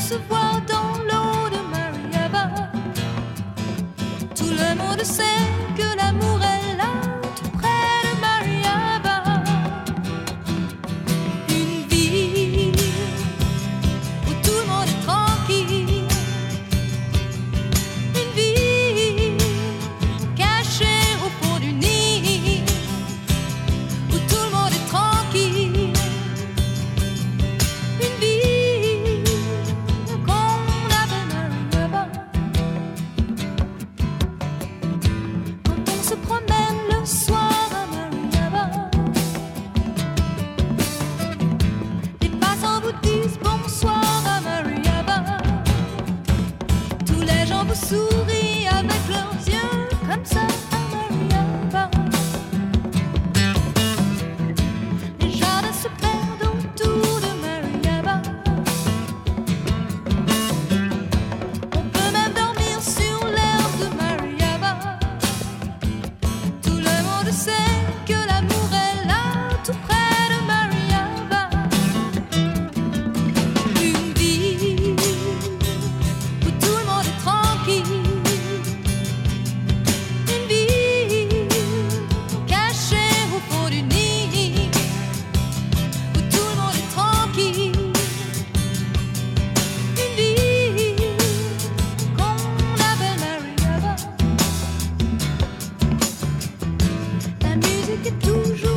se voir dans l'eau de Mariaba. Tout le monde sait que l'amour est là, tout près de Mariaba. Une ville où tout le monde est tranquille. Une ville cachée au fond du nid, où tout le monde est tranquille. Une ville qu'on appelle Mariaba. Quand on se promène le soir à Mariaba, les passants vous disent bonsoir à Mariaba. Tous les gens vous sourient avec leurs yeux, comme ça à Mariaba. Les jardins se perdent autour de Mariaba. On peut même dormir sur l'herbe de Mariaba. Tout le monde sait que l'amour est là, tout près de Mariaba. Une ville où tout le monde est tranquille. Une ville cachée au fond du nid, où tout le monde est tranquille. Une ville qu'on appelle Mariaba. La musique est toujours